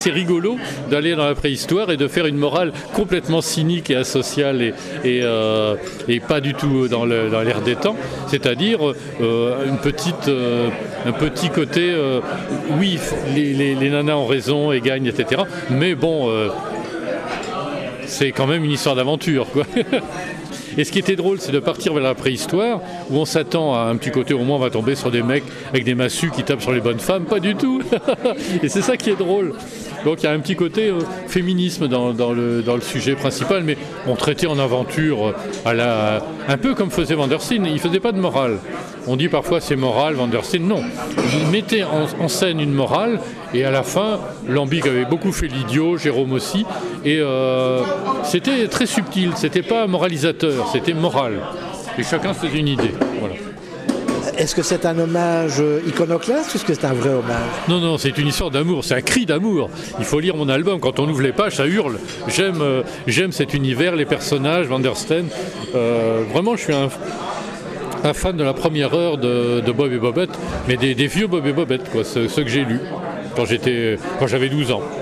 C'est rigolo d'aller dans la préhistoire et de faire une morale complètement cynique et asociale et pas du tout dans l'air des temps, c'est-à-dire un petit côté, oui, les nanas ont raison et gagnent, etc. Mais bon, c'est quand même une histoire d'aventure, quoi. Et ce qui était drôle, c'est de partir vers la préhistoire, où on s'attend à un petit côté, au moins on va tomber sur des mecs avec des massues qui tapent sur les bonnes femmes, pas du tout. Et c'est ça qui est drôle. Donc il y a un petit côté féminisme dans le sujet principal, mais on traitait en aventure un peu comme faisait Van der Steen. Il ne faisait pas de morale. On dit parfois c'est moral, Van der Steen, non. Il mettait en scène une morale, et à la fin, Lambic avait beaucoup fait l'idiot, Jérôme aussi, et c'était très subtil, c'était pas moralisateur, c'était moral. Et chacun se faisait une idée. Voilà. Est-ce que c'est un hommage iconoclaste ou est-ce que c'est un vrai hommage? Non, c'est une histoire d'amour, c'est un cri d'amour. Il faut lire mon album, quand on ouvre les pages, ça hurle. J'aime cet univers, les personnages, Van der Steen. Vraiment, je suis un fan de la première heure de Bob et Bobette, mais des vieux Bob et Bobette, quoi, ceux que j'ai lus quand j'avais 12 ans.